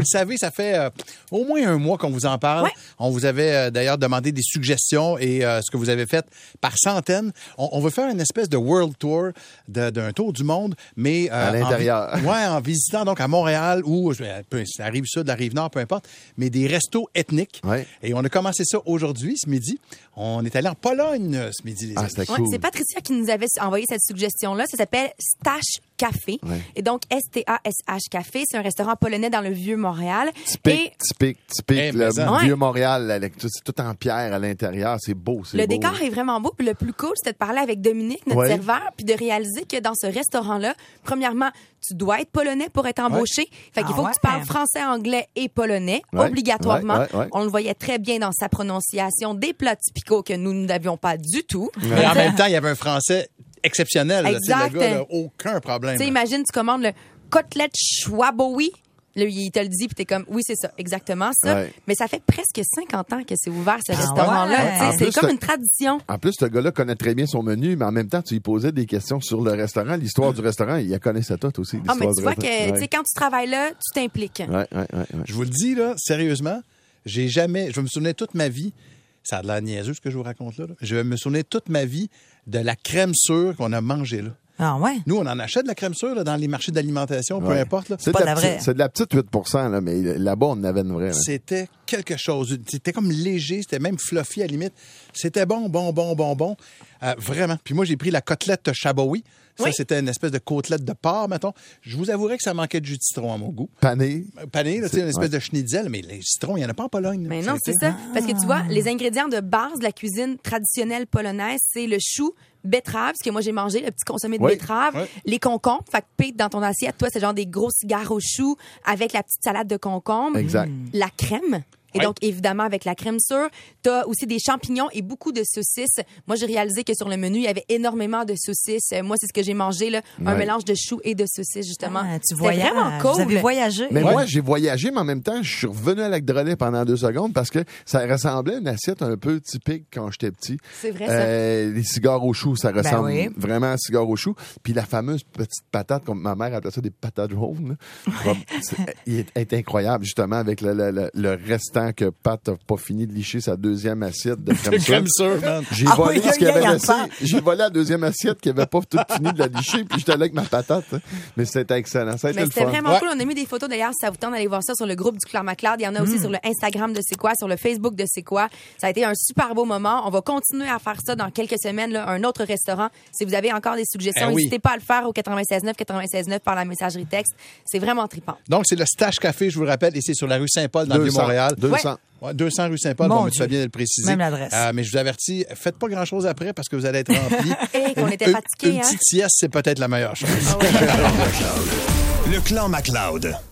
le savez, ça fait au moins un mois qu'on vous en parle. Ouais. On vous avait d'ailleurs demandé des suggestions et ce que vous avez fait par centaines. On veut faire une espèce de world tour d'un tour du monde, mais à l'intérieur. En visitant donc à Montréal ou ça arrive sud, la rive nord, peu importe, mais des restos ethniques. Ouais. Et on a commencé ça aujourd'hui, ce midi. On est allé en Pologne ce midi, les amis. C'était Ouais, cool. c'est Patricia qui nous avait envoyé cette suggestion-là. Ça s'appelle Stash Café. Ouais. Et donc, STASH Café, c'est un restaurant polonais dans le Vieux-Montréal. Typique, Eh, le mais ça. Vieux-Montréal, c'est tout en pierre à l'intérieur. C'est beau, c'est Le beau. décor est vraiment beau. Puis le plus cool, c'était de parler avec Dominique, notre Ouais. serveur, puis de réaliser que dans ce restaurant-là, premièrement, tu dois être polonais pour être embauché. Fait qu'il faut que tu parles français, anglais et polonais, Ouais. obligatoirement. Ouais. On le voyait très bien dans sa prononciation des plats typicaux que nous n'avions pas du tout. Mais en même temps, il y avait un français exceptionnel. Là. Tu sais, Exact. le gars, là, aucun problème. Tu sais, imagine, tu commandes le côtelette Schwabowi. Là, il te le dit, puis t'es comme, oui, c'est ça, exactement ça. Ouais. Mais ça fait presque 50 ans que c'est ouvert, ce restaurant-là. ouais? Tu sais, En c'est plus, comme une tradition. En plus, ce gars-là connaît très bien son menu, mais en même temps, tu lui posais des questions sur le restaurant. L'histoire du restaurant, il la connaissait toute aussi. Ah, mais l'histoire tu du vois que, restaurant. tu sais, quand tu travailles là, tu t'impliques. Ouais. Je vous le dis, là, sérieusement, je me souvenais toute ma vie, ça a de l'air niaiseux ce que je vous raconte là, je me souvenais toute ma vie de la crème sûre qu'on a mangée là. Ah ouais? Nous, on en achète de la crème sûre là, dans les marchés d'alimentation, peu Ouais. importe. Là. C'est pas de de la vraie. c'est de la petite 8%, là, mais là-bas, on en avait une vraie. là. C'était quelque chose. C'était comme léger, c'était même fluffy à la limite. C'était bon. Vraiment. Puis moi, j'ai pris la côtelette Chabowi. Ça, Oui. c'était une espèce de côtelette de porc, mettons. Je vous avouerai que ça manquait de jus de citron à mon goût. Pané. Pané, là, tu sais, une espèce ouais. de schnitzel, mais les citrons, il n'y en a pas en Pologne. là. Mais non, c'est ça. Parce que tu vois, les ingrédients de base de la cuisine traditionnelle polonaise, c'est le chou, betterave, ce que moi j'ai mangé, le petit consommé de Oui. betterave, Oui. les concombres. Fait que Pete, dans ton assiette, toi, c'est genre des gros cigares au chou avec la petite salade de concombre. Exact. La crème. Et Ouais. donc, évidemment, avec la crème sûre, t'as aussi des champignons et beaucoup de saucisses. Moi, j'ai réalisé que sur le menu, il y avait énormément de saucisses. Moi, c'est ce que j'ai mangé, là. Un Ouais. mélange de choux et de saucisses, justement. Ah, tu C'était voyages. vraiment cool. Vous avez voyagé. Mais Ouais. moi, j'ai voyagé, mais en même temps, je suis revenu à Lac Drolet pendant 2 secondes parce que ça ressemblait à une assiette un peu typique quand j'étais petit. C'est vrai, ça. Les cigares au chou, ça ressemble oui. vraiment à cigares au chou. Puis la fameuse petite patate, comme ma mère appelait ça des patates jaunes, là. Il est incroyable, justement, avec le restant que Pat n'a pas fini de licher sa deuxième assiette de crème Crème sûre. sûre, man. J'ai Ah volé oui, ce qu'il il y avait a laissé. pas. J'ai volé la deuxième assiette qui avait pas tout fini de la licher, puis j'étais là avec ma patate. Hein. Mais c'était excellent. Ça a été Mais le c'était fun. vraiment Ouais. cool. On a mis des photos d'ailleurs, si ça vous tente d'aller voir ça sur le groupe du Clan MacLeod. Il y en a aussi sur le Instagram de C'est quoi, sur le Facebook de C'est quoi. Ça a été un super beau moment. On va continuer à faire ça dans quelques semaines, là, un autre restaurant. Si vous avez encore des suggestions, Eh oui. n'hésitez pas à le faire au 96.9 par la messagerie texte. C'est vraiment trippant. Donc, c'est le Stash Café, je vous le rappelle, et c'est sur la rue Saint-Paul, dans le 200. Vieux-Montréal. 200. Ouais, 200 rue Saint-Paul, Mon bon, mais tu Dieu. fais bien de le préciser. Même l'adresse. Mais je vous avertis, faites pas grand-chose après parce que vous allez être remplis. Et qu'on était Une fatigués, hein? petite sieste, c'est peut-être la meilleure chose. Ah ouais. Le Clan MacLeod.